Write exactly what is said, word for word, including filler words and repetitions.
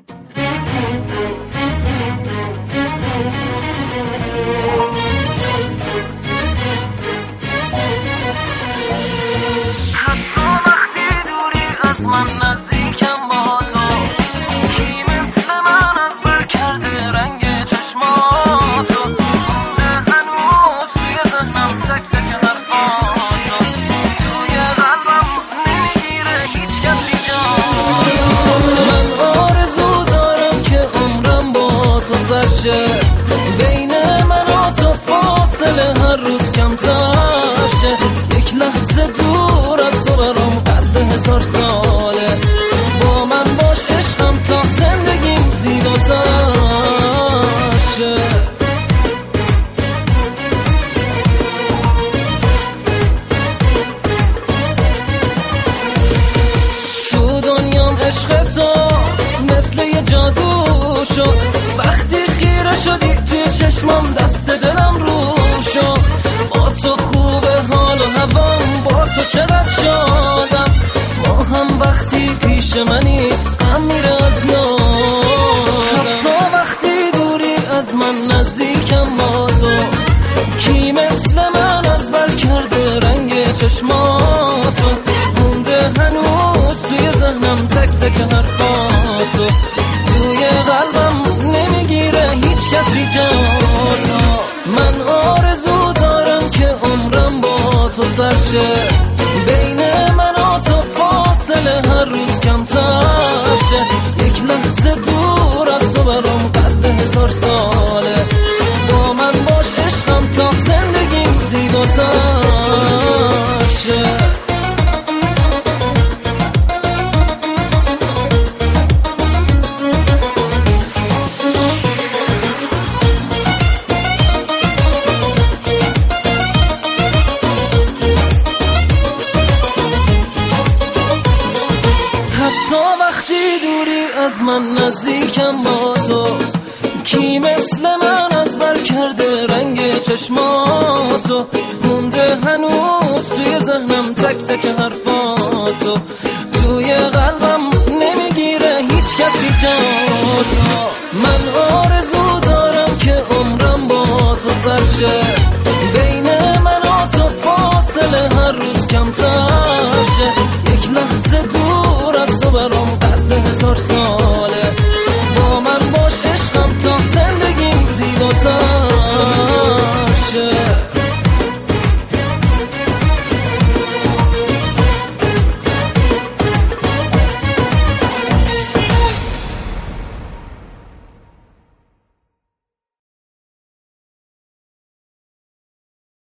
حتی وقتی دوری از من نزدیکم با تو، کی مثل من از بر کرده رنگ چشماتو، مونده هنوز توی ذهنم تک تک حرفاتو، توی قلبم نمیگیره هیچ کسی جاتو. من آرزو دارم که عمرم با تو سر شه، بین من و تو فاصله هر روز کمتر شه، یک لحظه دور از تو برام قد هزار ساله، با من باش عشقم تا زندگیم زیباتر شه. تو دنیام عشق تو مثل یه جادو شد، وقتی خیره شدی توی چشمام دست دلم رو شد، با تو خوبه حال و هوام، با تو چقدر شادم، ما هم وقتی پیش منی غم میره از یادم. حتی وقتی دوری از من نزدیکم با تو، کی مثل من از بر کرده رنگ چشماتو، مونده هنوز توی ذهنم تک تک حرفاتو، توی قلبم نمیگیره هیچ کسی جاتو. من آرزو دارم که عمرم با تو سر شه، بین من و تو فاصله هر روز کمتر شه، یک لحظه دور از تو برام قد هزار ساله، با من باش عشقم تا زندگیم زیباتر شه. حتی وقتی دوری از من نزدیکم با تو، کی مثل من از بر کرده رنگ چشماتو، مونده هنوز توی ذهنم تک تک حرفاتو، توی قلبم نمیگیره هیچ کسی جاتو. من آرزو دارم که عمرم با تو سر شه، بین من و تو فاصله هر روز کمتر